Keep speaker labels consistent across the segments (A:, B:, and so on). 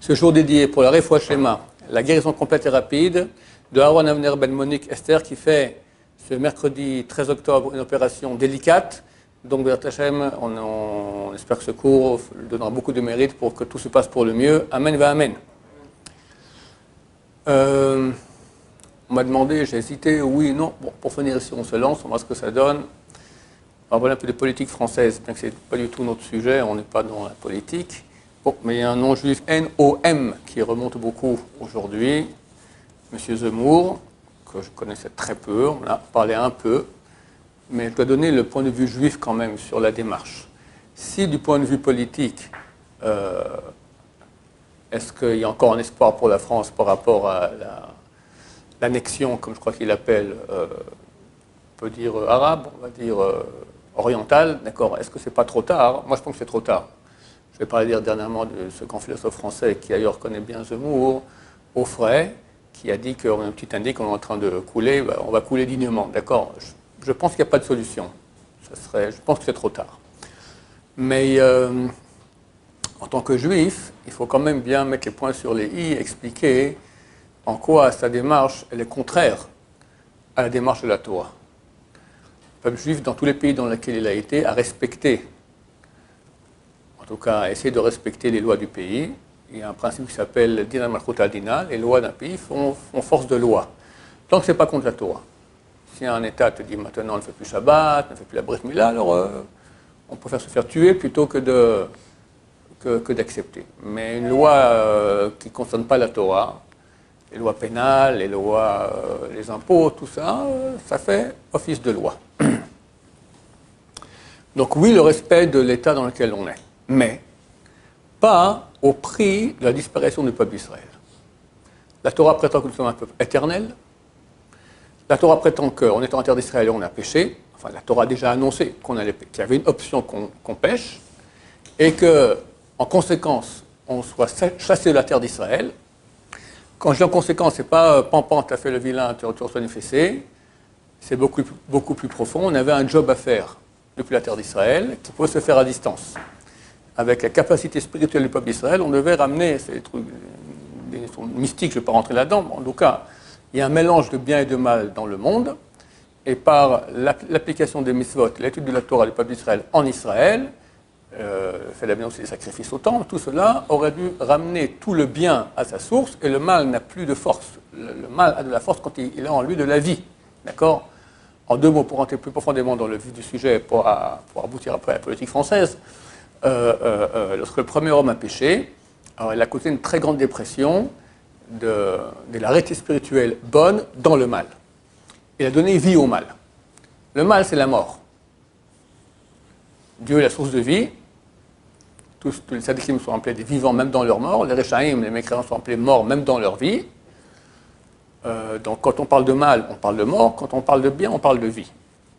A: Ce jour dédié pour la Refoua Shlema, la guérison complète et rapide de Aaron Avner Ben Monique Esther, qui fait ce mercredi 13 octobre une opération délicate. Donc, B'ezrat Hashem, on espère que ce cours donnera beaucoup de mérite pour que tout se passe pour le mieux. Amen va Amen. On m'a demandé, j'ai hésité, oui, non. Bon, pour finir ici, on se lance, on voit ce que ça donne. On va parler un peu de politique française, bien que ce n'est pas du tout notre sujet, on n'est pas dans la politique. Bon, mais il y a un nom juif, NOM, qui remonte beaucoup aujourd'hui. Monsieur Zemmour, que je connaissais très peu, on a parlé un peu, mais je dois donner le point de vue juif quand même sur la démarche. Si du point de vue politique, est-ce qu'il y a encore un espoir pour la France par rapport à l'annexion, comme je crois qu'il appelle, on peut dire arabe, on va dire orientale, d'accord? Est-ce que c'est pas trop tard? Moi, je pense que c'est trop tard. Je vais parler dernièrement de ce grand philosophe français qui ailleurs connaît bien Zemmour, Offray, qui a dit qu'on a un petit indice qu'on est en train de couler, ben, on va couler dignement, d'accord? Je pense qu'il n'y a pas de solution. Je pense que c'est trop tard. Mais en tant que juif, il faut quand même bien mettre les points sur les i, expliquer en quoi sa démarche elle est contraire à la démarche de la Torah. Le peuple juif, dans tous les pays dans lesquels il a été, a respecté, en tout cas a essayé de respecter les lois du pays. Il y a un principe qui s'appelle Din al-Malchut al-Dina, les lois d'un pays font force de loi. Tant que ce n'est pas contre la Torah. Si un État te dit maintenant on ne fait plus Shabbat, on ne fait plus la Brit Mila, alors on préfère se faire tuer plutôt que d'accepter. Mais une loi qui ne concerne pas la Torah, les lois pénales, les lois, les impôts, tout ça, ça fait office de loi. Donc oui, le respect de l'État dans lequel on est, mais pas au prix de la disparition du peuple d'Israël. La Torah prétend que nous sommes un peuple éternel. La Torah prétend qu'en étant en terre d'Israël, on a péché. Enfin, la Torah a déjà annoncé qu'il y avait une option qu'on pêche, et qu'en conséquence, on soit chassé de la terre d'Israël. Quand je dis en conséquence, ce n'est pas Pampan, tu as fait le vilain, tu reçois une fessée. C'est beaucoup plus profond. On avait un job à faire depuis la terre d'Israël qui pouvait se faire à distance. Avec la capacité spirituelle du peuple d'Israël, on devait ramener ces trucs mystiques, je ne vais pas rentrer là-dedans, mais en tout cas, il y a un mélange de bien et de mal dans le monde, et par l'application des mitzvot, l'étude de la Torah du peuple d'Israël en Israël, fait la bien aussi des sacrifices au temple, tout cela aurait dû ramener tout le bien à sa source, et le mal n'a plus de force. Le mal a de la force quand il a en lui de la vie. D'accord? En deux mots, pour entrer plus profondément dans le vif du sujet, pour aboutir après à la politique française, lorsque le premier homme a péché, alors il a causé une très grande dépression de la réalité spirituelle bonne dans le mal. Il a donné vie au mal. Le mal, c'est la mort. Dieu est la source de vie. Tous les sadikim sont appelés des vivants même dans leur mort. Les rechaïm, les mécréants sont appelés morts même dans leur vie. Donc quand on parle de mal, on parle de mort. Quand on parle de bien, on parle de vie.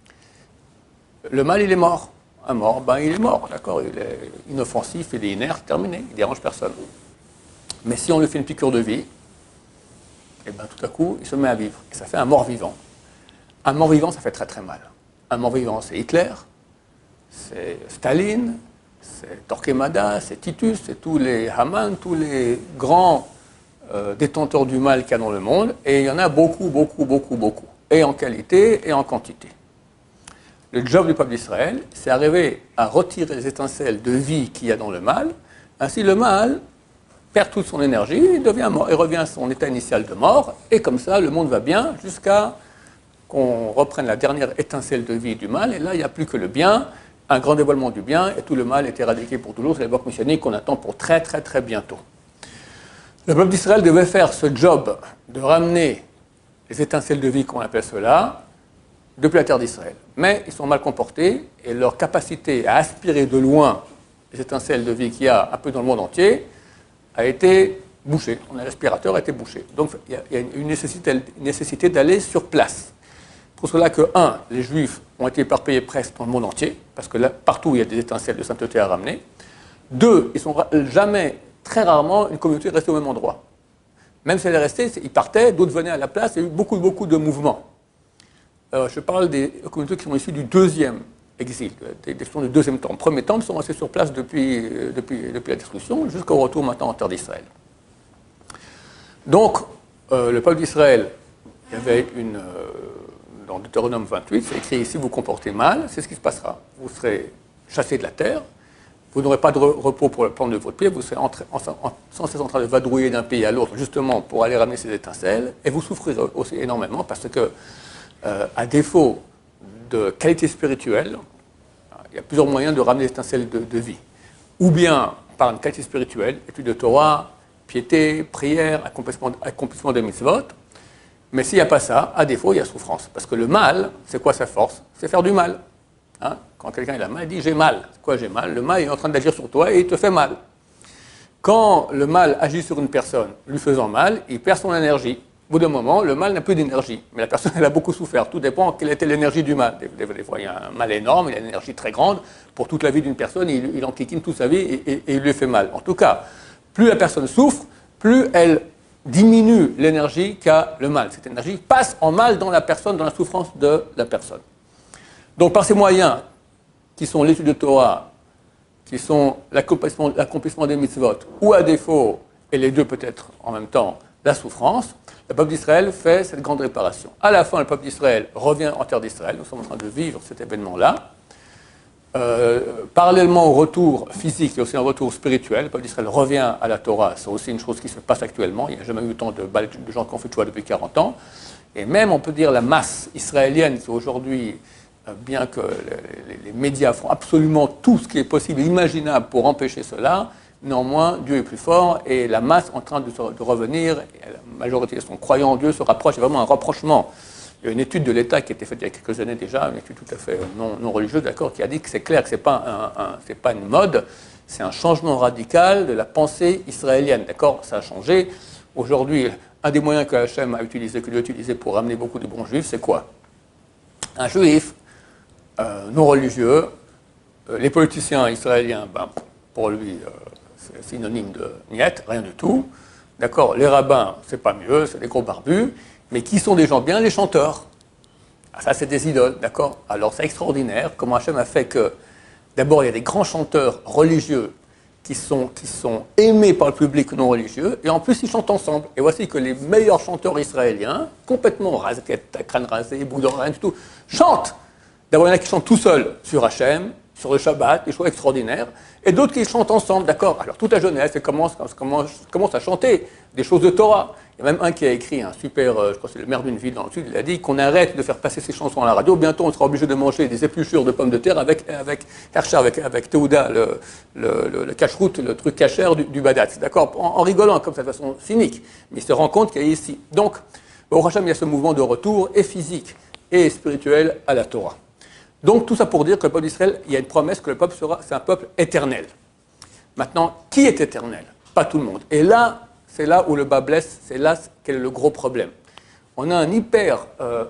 A: Le mal, il est mort. Un mort, ben il est mort, d'accord? Il est inoffensif, il est inerte, terminé. Il ne dérange personne. Mais si on lui fait une piqûre de vie, et ben tout à coup, il se met à vivre. Et ça fait un mort-vivant. Un mort-vivant, ça fait très très mal. Un mort-vivant, c'est Hitler, c'est Staline, c'est Torquemada, c'est Titus, c'est tous les Haman, tous les grands détenteurs du mal qu'il y a dans le monde. Et il y en a beaucoup. Et en qualité et en quantité. Le job du peuple d'Israël, c'est arriver à retirer les étincelles de vie qu'il y a dans le mal. Ainsi, le mal perd toute son énergie, il devient mort, il revient à son état initial de mort, et comme ça, le monde va bien jusqu'à qu'on reprenne la dernière étincelle de vie du mal, et là, il n'y a plus que le bien, un grand dévoilement du bien, et tout le mal est éradiqué pour toujours. C'est l'époque messianique qu'on attend pour très bientôt. Le peuple d'Israël devait faire ce job de ramener les étincelles de vie, qu'on appelle cela, depuis la terre d'Israël. Mais ils sont mal comportés, et leur capacité à aspirer de loin les étincelles de vie qu'il y a un peu dans le monde entier a été bouchée. L'aspirateur a été bouché. Donc il y a une nécessité d'aller sur place. Pour cela que, les Juifs ont été éparpillés presque dans le monde entier, parce que là, partout il y a des étincelles de sainteté à ramener. 2, ils sont jamais, très rarement, une communauté restée au même endroit. Même si elle est restée, ils partaient, d'autres venaient à la place, il y a eu beaucoup de mouvements. Je parle des communautés qui sont issues du deuxième exil, des du deuxième temps. Le premier temps, ils sont restés sur place depuis la destruction, jusqu'au retour maintenant en terre d'Israël. Donc, le peuple d'Israël, il y avait dans Deutéronome 28, c'est écrit ici, vous comportez mal, c'est ce qui se passera. Vous serez chassés de la terre, vous n'aurez pas de repos pour le plan de votre pied, vous serez sans cesse en train de vadrouiller d'un pays à l'autre, justement pour aller ramener ces étincelles, et vous souffrirez aussi énormément parce que, à défaut de qualité spirituelle, il y a plusieurs moyens de ramener les étincelles de vie. Ou bien par une qualité spirituelle, étude de Torah, piété, prière, accomplissement des mitzvot. Mais s'il n'y a pas ça, à défaut, il y a souffrance. Parce que le mal, c'est quoi sa force? C'est faire du mal. Hein? Quand quelqu'un a mal, il dit « j'ai mal ». Quoi j'ai mal? Le mal est en train d'agir sur toi et il te fait mal. Quand le mal agit sur une personne, lui faisant mal, il perd son énergie. Au bout d'un moment, le mal n'a plus d'énergie. Mais la personne, elle a beaucoup souffert. Tout dépend quelle était l'énergie du mal. Des fois, il y a un mal énorme, il a une énergie très grande. Pour toute la vie d'une personne, il enquiquine toute sa vie et il lui fait mal. En tout cas, plus la personne souffre, plus elle diminue l'énergie qu'a le mal. Cette énergie passe en mal dans la personne, dans la souffrance de la personne. Donc, par ces moyens, qui sont l'étude de Torah, qui sont l'accomplissement des mitzvot, ou à défaut, et les deux peut-être en même temps, la souffrance, le peuple d'Israël fait cette grande réparation. À la fin, le peuple d'Israël revient en terre d'Israël. Nous sommes en train de vivre cet événement-là. Parallèlement au retour physique, il y a aussi un retour spirituel. Le peuple d'Israël revient à la Torah. C'est aussi une chose qui se passe actuellement. Il n'y a jamais eu autant de gens qui ont fait Tchouva depuis 40 ans. Et même, on peut dire, la masse israélienne qui aujourd'hui, bien que les médias font absolument tout ce qui est possible et imaginable pour empêcher cela, néanmoins, Dieu est plus fort et la masse est en train de revenir. Et la majorité sont croyants en Dieu, se rapprochent. Il y a vraiment un rapprochement. Il y a une étude de l'État qui a été faite il y a quelques années déjà, une étude tout à fait non religieuse, d'accord, qui a dit que c'est clair que ce n'est pas une mode, c'est un changement radical de la pensée israélienne, d'accord. Ça a changé. Aujourd'hui, un des moyens que Hachem a utilisé, que Dieu a utilisé pour ramener beaucoup de bons juifs, c'est quoi? Un juif non religieux, les politiciens israéliens, pour lui, c'est synonyme de niet, rien du tout. D'accord, les rabbins, c'est pas mieux, c'est des gros barbus. Mais qui sont des gens bien? Les chanteurs. Ah, ça, c'est des idoles, d'accord? Alors, c'est extraordinaire comment Hachem a fait que, d'abord, il y a des grands chanteurs religieux qui sont aimés par le public non religieux, et en plus, ils chantent ensemble. Et voici que les meilleurs chanteurs israéliens, complètement rasquettes, crâne rasé, boudin, rien du tout, chantent. D'abord, il y en a qui chantent tout seuls sur Hachem, sur le Shabbat, des choses extraordinaires, et d'autres qui chantent ensemble, d'accord? Alors, toute la jeunesse, elle commence à chanter des choses de Torah. Il y a même un qui a écrit un super, je crois que c'est le maire d'une ville dans le sud, il a dit qu'on arrête de faire passer ces chansons à la radio, bientôt on sera obligé de manger des épluchures de pommes de terre avec Teuda, le cache-route, le truc cachère du Badatz, d'accord? En rigolant comme ça de façon cynique, mais il se rend compte qu'il y a ici. Donc, au Hachem, il y a ce mouvement de retour, et physique et spirituel à la Torah. Donc, tout ça pour dire que le peuple d'Israël, il y a une promesse que le peuple c'est un peuple éternel. Maintenant, qui est éternel? Pas tout le monde. Et là, c'est là où le bas blesse, c'est là quel est le gros problème. On a un hyper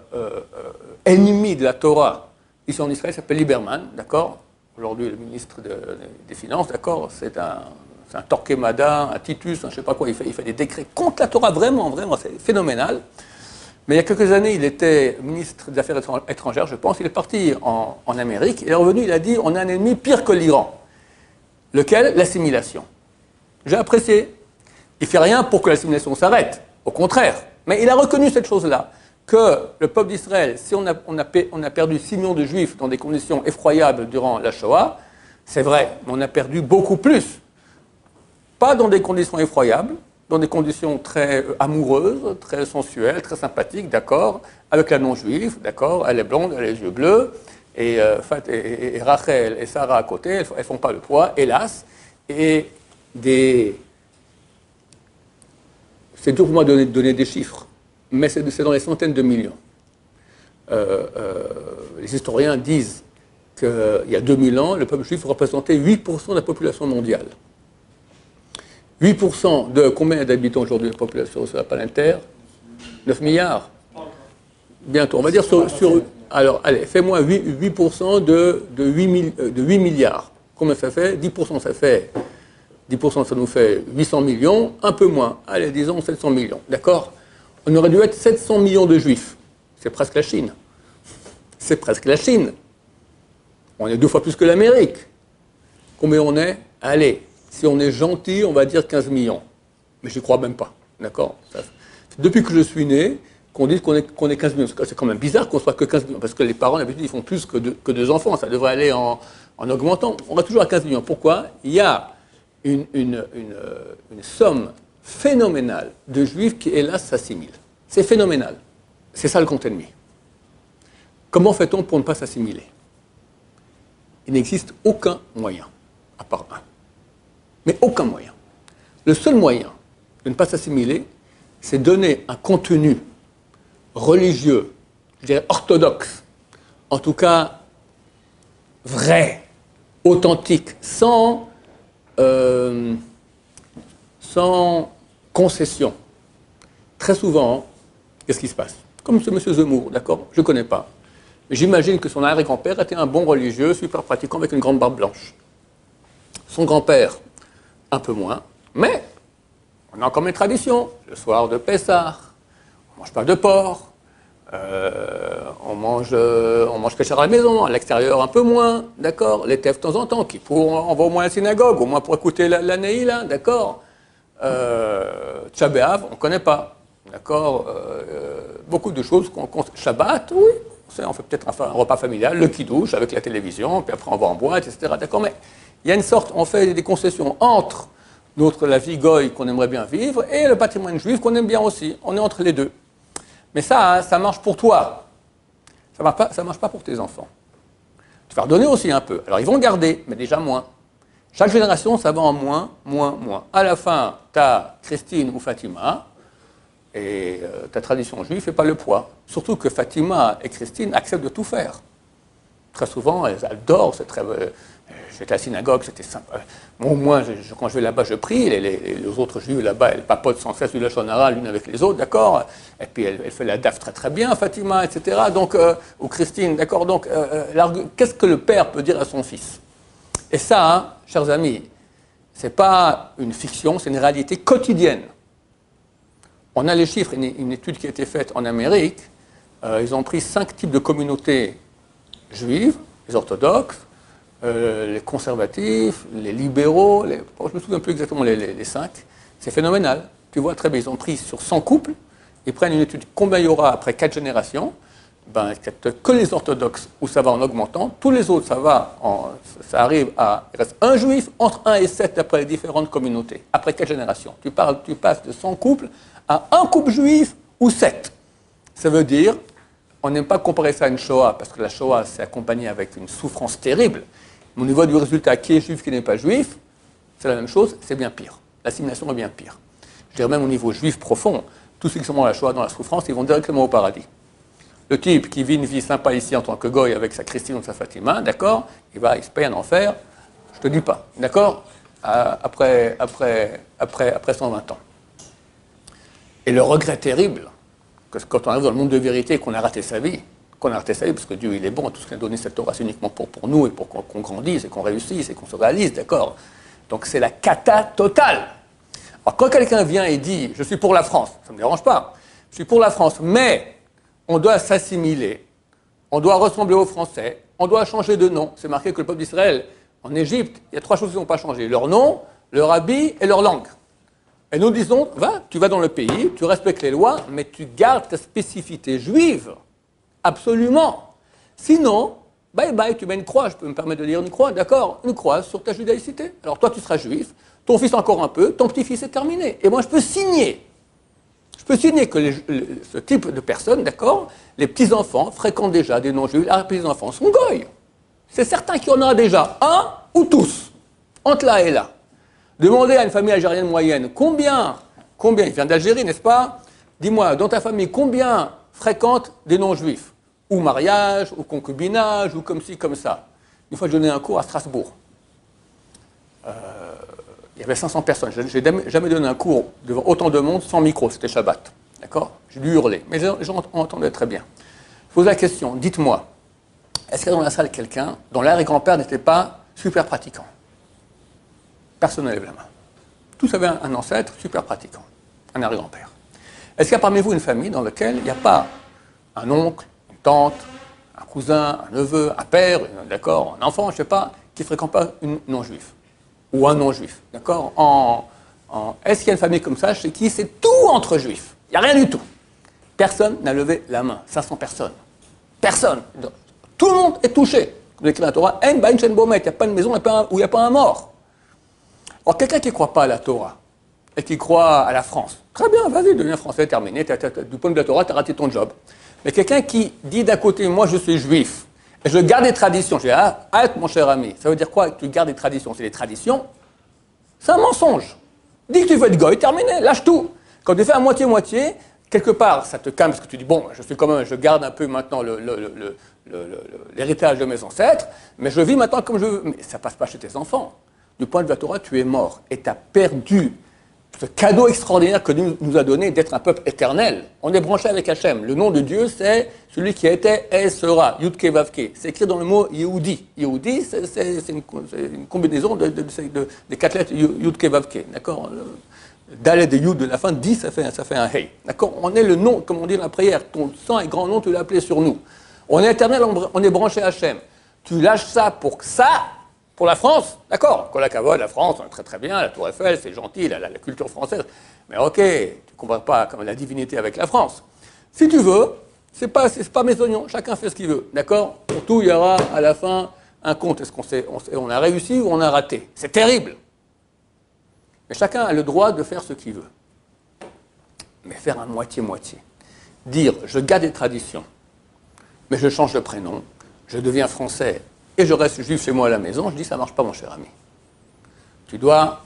A: ennemi de la Torah ici en Israël, il s'appelle Lieberman, d'accord? Aujourd'hui, le ministre des Finances, d'accord? C'est un Torquemada, un Titus, un je ne sais pas quoi, il fait des décrets contre la Torah, vraiment, c'est phénoménal. Mais il y a quelques années, il était ministre des Affaires étrangères, je pense, il est parti en Amérique, il est revenu, il a dit, on a un ennemi pire que l'Iran. Lequel? L'assimilation. J'ai apprécié. Il ne fait rien pour que l'assimilation s'arrête, au contraire. Mais il a reconnu cette chose-là, que le peuple d'Israël, si on a perdu 6 millions de juifs dans des conditions effroyables durant la Shoah, c'est vrai, mais on a perdu beaucoup plus. Pas dans des conditions effroyables, dans des conditions très amoureuses, très sensuelles, très sympathiques, d'accord, avec la non-juive, d'accord, elle est blonde, elle a les yeux bleus, et Rachel et Sarah à côté, elles ne font pas le poids, hélas, et c'est dur pour moi de donner des chiffres, mais c'est dans les centaines de millions. Les historiens disent qu'il y a 2000 ans, le peuple juif représentait 8% de la population mondiale. 8% de combien d'habitants aujourd'hui la population sur la planète Terre? 9 milliards. Bientôt. On va dire alors, allez, fais-moi 8% de 8 milliards. Combien ça fait? 10%, ça fait... 10%, ça nous fait 800 millions, un peu moins. Allez, disons 700 millions. D'accord? On aurait dû être 700 millions de juifs. C'est presque la Chine. C'est presque la Chine. On est 2 fois plus que l'Amérique. Combien on est? Allez, si on est gentil, on va dire 15 millions. Mais j'y crois même pas. d'accord? Depuis que je suis né, qu'on dit qu'on est 15 millions. C'est quand même bizarre qu'on soit que 15 millions, parce que les parents, d'habitude, ils font plus que deux enfants. Ça devrait aller en augmentant. On va toujours à 15 millions. Pourquoi? Il y a une somme phénoménale de juifs qui, hélas, s'assimilent. C'est phénoménal. C'est ça le compte ennemi. Comment fait-on pour ne pas s'assimiler? Il n'existe aucun moyen, à part un. Mais aucun moyen. Le seul moyen de ne pas s'assimiler, c'est donner un contenu religieux, je dirais orthodoxe, en tout cas vrai, authentique, sans concession. Très souvent, qu'est-ce qui se passe? Comme ce monsieur Zemmour, d'accord? Je ne connais pas. Mais j'imagine que son arrière-grand-père était un bon religieux, super pratiquant, avec une grande barbe blanche. Son grand-père, un peu moins, mais on a encore mes traditions. Le soir de Pessah, on ne mange pas de porc, on mange péché à la maison, à l'extérieur un peu moins, d'accord? Les tefs de temps en temps, qui on va au moins à la synagogue, au moins pour écouter la Neila, d'accord? Tcha B'Av, on ne connaît pas, d'accord? Beaucoup de choses, Shabbat, oui, on fait peut-être un repas familial, le kidouche avec la télévision, puis après on va en boîte, etc. D'accord? Mais il y a une sorte, on fait des concessions entre la vie goy qu'on aimerait bien vivre et le patrimoine juif qu'on aime bien aussi. On est entre les deux. Mais ça, ça marche pour toi. Ça ne marche pas pour tes enfants. Tu vas redonner aussi un peu. Alors ils vont garder, mais déjà moins. Chaque génération, ça va en moins, moins, moins. À la fin, tu as Christine ou Fatima, et ta tradition juive ne fait pas le poids. Surtout que Fatima et Christine acceptent de tout faire. Très souvent, elles adorent, c'est très... J'étais à la synagogue, c'était sympa. Moi, au moins, quand je vais là-bas, je prie. Les autres juifs là-bas, elles papotent sans cesse du Lachon Hara l'une avec les autres, d'accord? Et puis, elle fait la daf très très bien, Fatima, etc. Donc, ou Christine, d'accord? Donc, qu'est-ce que le père peut dire à son fils? Et ça, hein, chers amis, ce n'est pas une fiction, c'est une réalité quotidienne. On a les chiffres, une étude qui a été faite en Amérique. Ils ont pris 5 types de communautés juives, les orthodoxes, les conservatifs, les libéraux, je ne me souviens plus exactement les 5. C'est phénoménal. Tu vois très bien, ils ont pris sur 100 couples, ils prennent une étude combien il y aura après 4 générations. Ben, que les orthodoxes où ça va en augmentant, tous les autres, ça arrive à... Il reste un juif entre 1 et 7 après les différentes communautés, après 4 générations. Tu passes de 100 couples à un couple juif ou 7. Ça veut dire, on n'aime pas comparer ça à une Shoah, parce que la Shoah s'est accompagnée avec une souffrance terrible. Mais au niveau du résultat, qui est juif, qui n'est pas juif, c'est la même chose, c'est bien pire. L'assimilation est bien pire. Je dirais même au niveau juif profond, tous ceux qui sont dans la Shoah, dans la souffrance, ils vont directement au paradis. Le type qui vit une vie sympa ici en tant que goy avec sa Christine ou sa Fatima, d'accord, il se paye un enfer, je te dis pas, d'accord, après 120 ans. Et le regret terrible, que quand on arrive dans le monde de vérité et qu'on a raté sa vie, parce que Dieu il est bon, tout ce qu'il a donné cette Torah c'est uniquement pour nous et pour qu'on grandisse et qu'on réussisse et qu'on se réalise, d'accord. Donc c'est la cata totale. Alors quand quelqu'un vient et dit « je suis pour la France », ça ne me dérange pas, je suis pour la France, mais on doit s'assimiler, on doit ressembler aux Français, on doit changer de nom. C'est marqué que le peuple d'Israël, en Égypte, il y a 3 choses qui n'ont pas changé, leur nom, leur habit et leur langue. Et nous disons, tu vas dans le pays, tu respectes les lois, mais tu gardes ta spécificité juive. Absolument. Sinon, bye bye, tu mets une croix, je peux me permettre de dire une croix, d'accord, une croix sur ta judaïcité. Alors toi, tu seras juif, ton fils encore un peu, ton petit-fils est terminé. Et moi, je peux signer que ce type de personnes, d'accord, les petits-enfants fréquentent déjà des non-juifs, les petits-enfants sont goy. C'est certain qu'il y en a déjà un ou tous, entre là et là. Demandez à une famille algérienne moyenne, combien, il vient d'Algérie, n'est-ce pas? Dis-moi, dans ta famille, combien fréquentent des non-juifs? Ou mariage, ou concubinage, ou comme ci, comme ça. Une fois, je donnais un cours à Strasbourg. Il y avait 500 personnes. Je n'ai jamais donné un cours devant autant de monde sans micro, c'était Shabbat. D'accord? J'ai dû hurler, mais les gens entendaient très bien. Je pose la question, dites-moi, est-ce qu'il y a dans la salle quelqu'un dont l'arrière-grand-père n'était pas super pratiquant? Personne ne lève la main. Tous avaient un ancêtre super pratiquant, un arrière-grand-père. Est-ce qu'il y a parmi vous une famille dans laquelle il n'y a pas un oncle, une tante, un cousin, un neveu, un père, d'accord, un enfant, je ne sais pas, qui ne fréquente pas une non-juive? Ou un non-juif, d'accord, Est-ce qu'il y a une famille comme ça chez qui c'est tout entre juifs? Il n'y a rien du tout. Personne n'a levé la main. 500 personnes. Personne. Tout le monde est touché. Comme écrit dans la Torah, il n'y a pas une maison où il n'y a pas un mort. Alors, quelqu'un qui ne croit pas à la Torah et qui croit à la France, très bien, vas-y, deviens français, terminé. Du point de vue de la Torah, tu as raté ton job. Mais quelqu'un qui dit d'un côté, moi je suis juif, et je garde des traditions, je dis, arrête mon cher ami, ça veut dire quoi que tu gardes des traditions? C'est des traditions, c'est un mensonge. Dis que tu veux être goy, terminé, lâche tout. Quand tu fais à moitié-moitié, quelque part, ça te calme parce que tu dis, bon, je garde un peu maintenant l'héritage de mes ancêtres, mais je vis maintenant comme je veux. Mais ça ne passe pas chez tes enfants. Du point de vue de la Torah, tu es mort et tu as perdu ce cadeau extraordinaire que Dieu nous a donné d'être un peuple éternel. On est branché avec Hachem. Le nom de Dieu, c'est celui qui était et sera, Yud-Ke Vav-Ke. C'est écrit dans le mot Yehudi. Yehudi, c'est une combinaison des quatre lettres Yud-Ke Vav-Ke. D'accord? Dalet de Yud de la fin, 10, ça fait un Hey. D'accord? On est le nom, comme on dit dans la prière. Ton sang et grand nom, tu l'as appelé sur nous. On est éternel, on est branché à Hachem. Tu lâches ça, pour la France, d'accord, Kol HaKavod, la France, on est très très bien, la Tour Eiffel, c'est gentil, la culture française, mais ok, tu ne compares pas comme la divinité avec la France. Si tu veux, c'est pas mes oignons, chacun fait ce qu'il veut, d'accord? Pour tout, il y aura à la fin un compte, est-ce qu'on a réussi ou on a raté? C'est terrible. Mais chacun a le droit de faire ce qu'il veut. Mais faire un moitié-moitié. Dire, je garde des traditions, mais je change de prénom, je deviens français, et je reste juif chez moi à la maison, je dis, ça ne marche pas, mon cher ami. Tu dois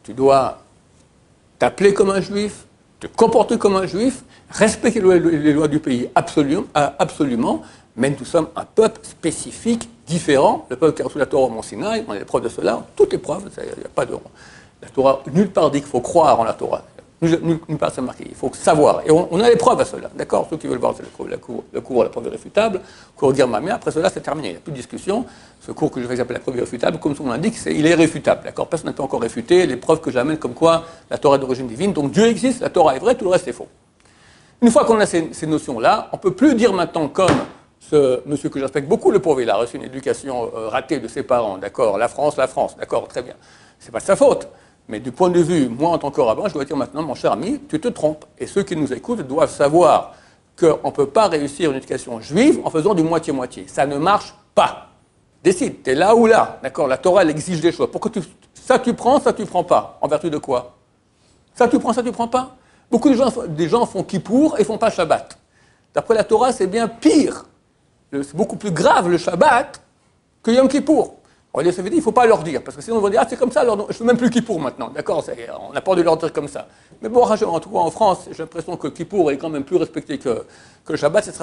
A: t'appeler comme un juif, te comporter comme un juif, respecter les lois du pays absolument, mais nous sommes un peuple spécifique, différent. Le peuple qui a reçu la Torah au Mont Sinaï, on a des preuves de cela, toutes les preuves, il n'y a pas de... La Torah, nulle part dit qu'il faut croire en la Torah. Nulle part c'est marqué, il faut savoir. Et on a les preuves à cela, d'accord? Ceux qui veulent voir, c'est le cours à la preuve irréfutable, le cours Girmamia, après cela c'est terminé, il n'y a plus de discussion. Ce cours que je vais appeler la preuve irréfutable, comme son nom l'indique, il est irréfutable, d'accord? Personne n'a pas encore réfuté les preuves que j'amène comme quoi la Torah est d'origine divine, donc Dieu existe, la Torah est vraie, tout le reste est faux. Une fois qu'on a ces notions-là, on ne peut plus dire maintenant comme ce monsieur que je respecte beaucoup, le pauvre, il a reçu une éducation ratée de ses parents, d'accord? La France, d'accord, très bien. C'est pas de sa faute. Mais du point de vue, moi en tant que rabbin, je dois dire maintenant, mon cher ami, tu te trompes. Et ceux qui nous écoutent doivent savoir qu'on ne peut pas réussir une éducation juive en faisant du moitié-moitié. Ça ne marche pas. Décide, tu es là ou là. D'accord? La Torah, elle exige des choses. Pourquoi ça tu prends pas. En vertu de quoi? Ça tu prends pas. Beaucoup de gens font Kippour et font pas Shabbat. D'après la Torah, c'est bien pire. C'est beaucoup plus grave le Shabbat que Yom Kippour. Ça veut dire qu'il ne faut pas leur dire, parce que sinon on va dire, c'est comme ça, alors, je ne fais même plus Kippour maintenant, d'accord? On n'a pas de leur dire comme ça. Mais bon, en tout cas en France, j'ai l'impression que Kippour est quand même plus respecté que le Shabbat, ce ne sera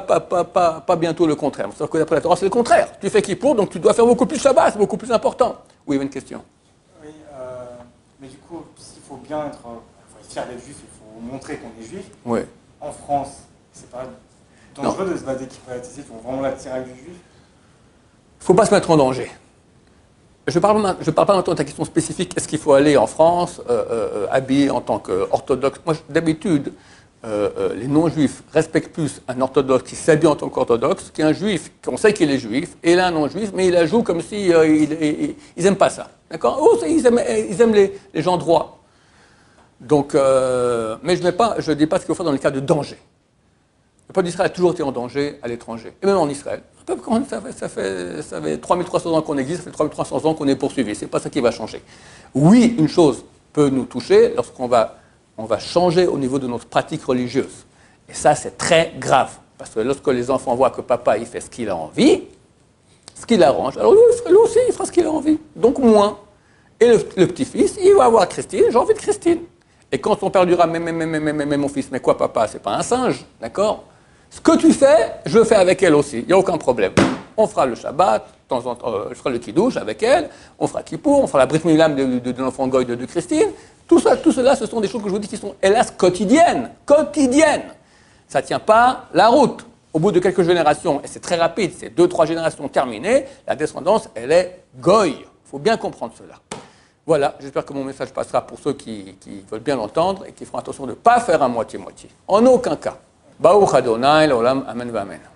A: pas bientôt le contraire. Sauf que d'après la Torah, c'est le contraire. Tu fais Kippour, donc tu dois faire beaucoup plus Shabbat, c'est beaucoup plus important. Oui, il y avait une question.
B: Oui, mais du coup, s'il faut bien être fier d'être juif, il faut montrer qu'on est juif.
A: Oui.
B: En France, c'est pas dangereux de se battre d'équipe, il faut vraiment la tirer avec du juif.
A: Il ne faut pas se mettre en danger. Je ne parle pas maintenant de ta question spécifique, est-ce qu'il faut aller en France habillé en tant qu'orthodoxe? Moi, d'habitude, les non-juifs respectent plus un orthodoxe qui s'habille en tant qu'orthodoxe qu'un juif, qu'on sait qu'il est juif, et là un non-juif, mais il la joue comme si ils n'aiment pas ça. D'accord? Ils aiment les gens droits. Donc, mais je ne dis pas ce qu'il faut faire dans le cas de danger. Le peuple d'Israël a toujours été en danger à l'étranger, et même en Israël. Ça fait 3300 ans qu'on existe, ça fait 3300 ans qu'on est poursuivi. Ce n'est pas ça qui va changer. Oui, une chose peut nous toucher lorsqu'on va changer au niveau de notre pratique religieuse. Et ça, c'est très grave. Parce que lorsque les enfants voient que papa, il fait ce qu'il a envie, ce qu'il arrange, alors lui aussi, il fera ce qu'il a envie. Donc moins. Et le petit-fils, il va avoir Christine, j'ai envie de Christine. Et quand son père lui dira, mais mon fils, mais quoi papa, c'est pas un singe, d'accord? Ce que tu fais, je fais avec elle aussi, il n'y a aucun problème. On fera le Shabbat, de temps en temps, je ferai le Kiddush avec elle, on fera Kippour, on fera la Brit Milam de l'enfant goy de Christine. Tout cela, ce sont des choses que je vous dis qui sont, hélas, quotidiennes. Ça ne tient pas la route. Au bout de quelques générations, et c'est très rapide, c'est 2-3 générations terminées, la descendance, elle est goy. Il faut bien comprendre cela. Voilà, j'espère que mon message passera pour ceux qui veulent bien l'entendre et qui feront attention de ne pas faire un moitié-moitié. En aucun cas. Baruch Adonai, l'olam, amen, amen.